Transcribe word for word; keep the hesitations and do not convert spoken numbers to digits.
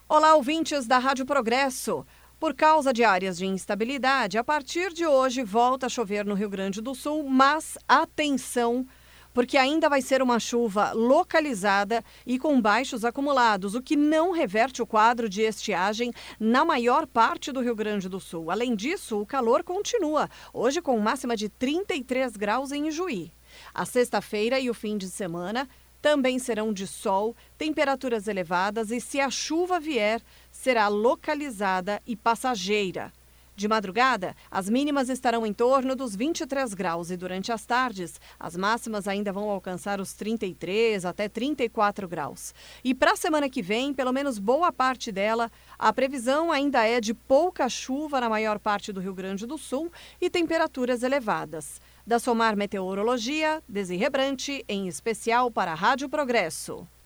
Olá, ouvintes da Rádio Progresso. Por causa de áreas de instabilidade, a partir de hoje volta a chover no Rio Grande do Sul, mas atenção, porque ainda vai ser uma chuva localizada e com baixos acumulados, o que não reverte o quadro de estiagem na maior parte do Rio Grande do Sul. Além disso, o calor continua, hoje com máxima de trinta e três graus em Ijuí. A sexta-feira e o fim de semana também serão de sol, temperaturas elevadas e, se a chuva vier, será localizada e passageira. De madrugada, as mínimas estarão em torno dos vinte e três graus e durante as tardes, as máximas ainda vão alcançar os trinta e três até trinta e quatro graus. E para a semana que vem, pelo menos boa parte dela, a previsão ainda é de pouca chuva na maior parte do Rio Grande do Sul e temperaturas elevadas. Da Somar Meteorologia, Desirê Brante, em especial para a Rádio Progresso.